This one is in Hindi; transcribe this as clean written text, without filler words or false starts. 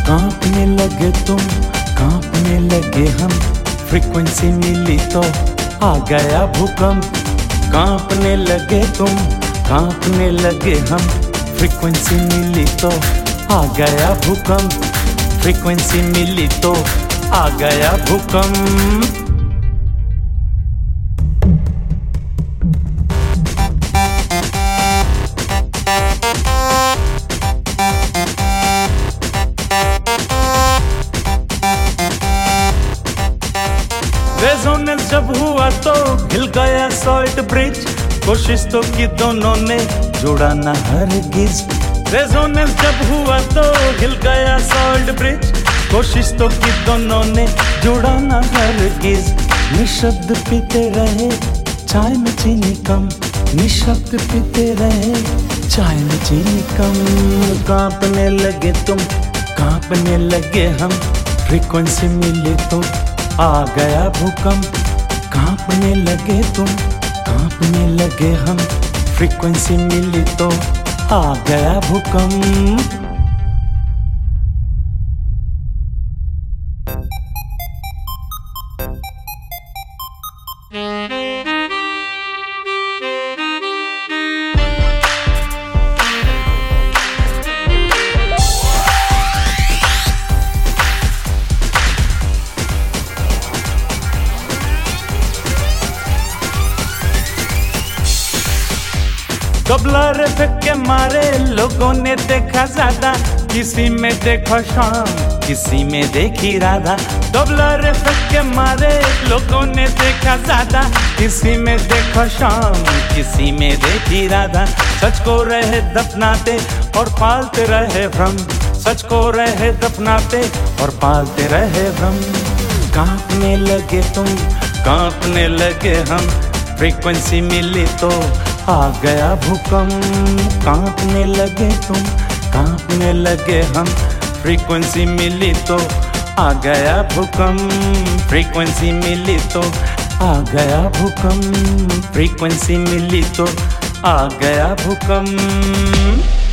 कांपने लगे तुम, कांपने लगे हम, फ्रीक्वेंसी मिली तो आ गया भूकंप। कांपने लगे तुम, कांपने लगे हम, फ्रीक्वेंसी मिली तो आ गया भूकंप। फ्रीक्वेंसी मिली तो आ गया भूकंप। रेजोनेंस जब हुआ तो हिल गया सॉल्ट ब्रिज, कोशिश तो की दोनों ने जुड़ा ना हरगिज। रेजोनेंस जब हुआ तो हिल गया सॉल्ट ब्रिज, कोशिश तो की दोनों ने जुड़ा ना हरगिज। निशब्द पीते रहे चाय में चीनी कम, निशब्द पीते रहे चाय में चीनी कम। कांपने लगे तुम, कांपने लगे हम, फ्रीक्वेंसी मिली तो आ गया भूकंप। कांपने लगे तुम, कांपने लगे हम, फ्रीक्वेंसी मिली तो आ गया भूकंप। कबलर फेंक के मारे लोगों ने देखा ज्यादा, किसी में देखा शाम, किसी में देखी राधा। कबलर फेंक के मारे लोगों ने देखा ज्यादा, किसी में देखा शाम, किसी में देखी राधा। सच को रहे दफनाते और पालते रहे भ्रम, सच को रहे दफनाते और पालते रहे भ्रम। कांपने लगे तुम, कांपने लगे हम, फ्रीक्वेंसी मिली तो आ गया भूकंप। कांपने लगे तुम, कांपने लगे हम, फ्रीक्वेंसी मिली तो आ गया भूकंप। फ्रीक्वेंसी मिली तो आ गया भूकंप। फ्रीक्वेंसी मिली तो आ गया भूकंप।